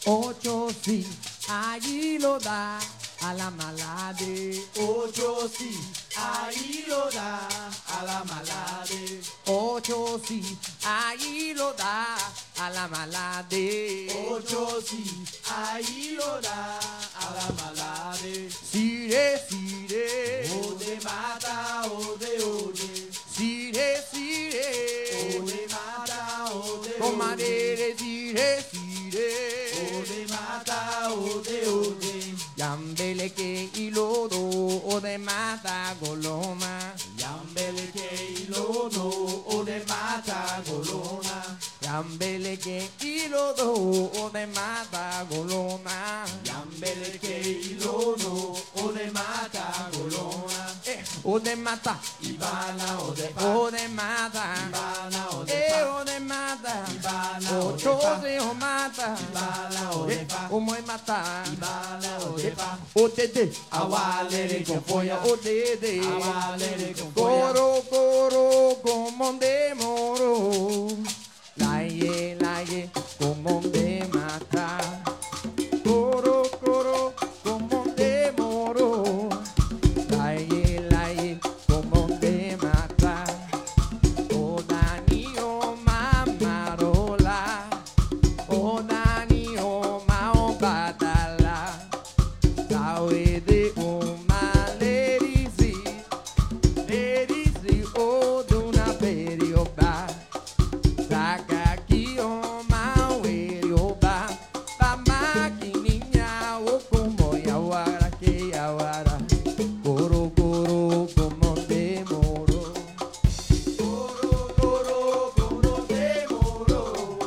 Ocho sí, allí lo da a la malade. Ocho sí, ahí lo da a la malade. Ocho sí, allí lo da a la malade. Ocho sí, ahí lo da a la malade. Sire, sire, Ode mata, ode ode. sire, sire, Ode mata, ode ode. comadre, sire, sire. Ode mata, ode ode. Yambele que ilodo o de mata goloma. Yambele que ilodo, ode mata golona. Yambele que ilodo o de mata goloma. Yambele que ilodo, ode mata golona. O de mata, Ibana, ode pa. o de mata, Ibana, ode pa. o de mata, Ibana, o ode pa. chose o mata, Ibana, ode pa. o moi mata, Ibana, ode pa. o dede, Awalere con folla. o dede, Awalere con folla. coro, coro, como de moro, laie, como de mata, coro, coro, como de moro, laie, como de mata, o Dani o mamarola, o Dani o mao batala, sawe de o malerisi, lerisi o duna perioba, saca aqui o mau erioba, bama que niña o como yawara que yawara, coro coro como demoro, coro coro como demoro,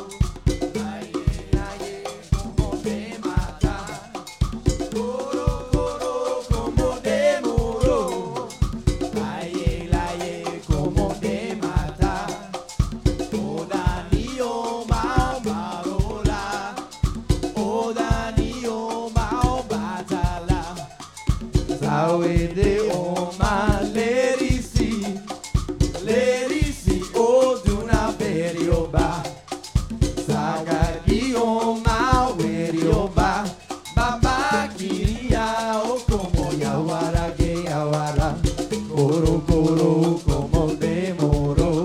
laie como te mata, coro coro como demoro, laie como te mata. Oda niyo mao marola. Oda niyo mao batala. Sawe de oma Lerisi, lerisi o duna perioba. saga ki oma werioba Baba kiria o como yawara ge yawara koro koro como demoro.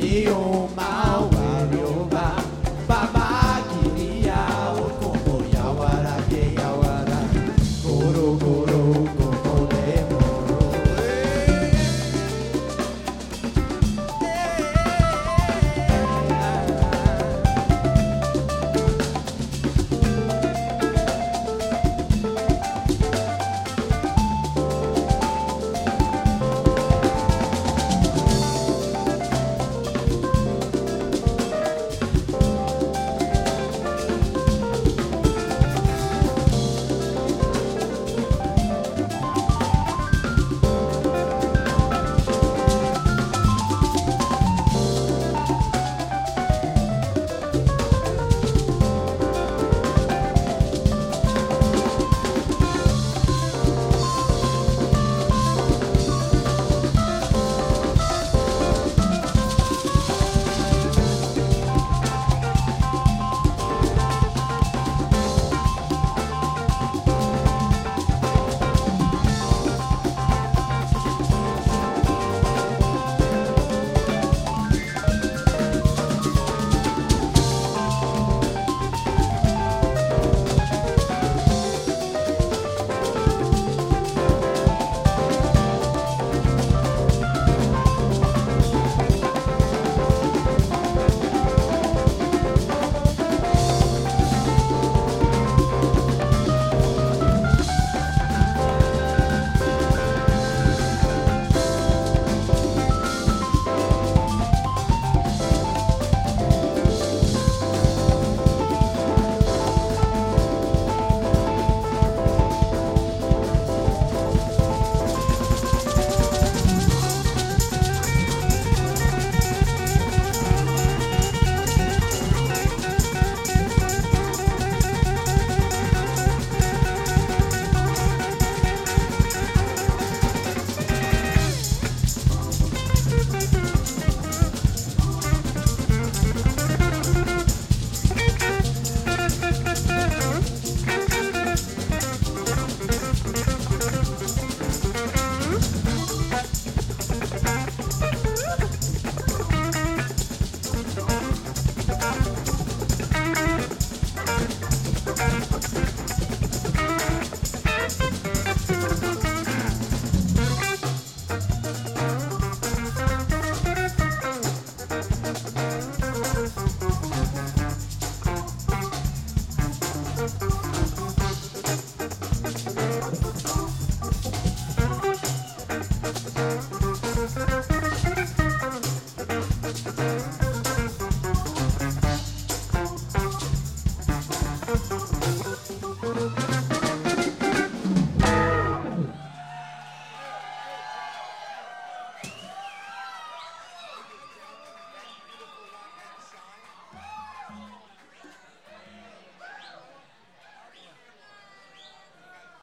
mío.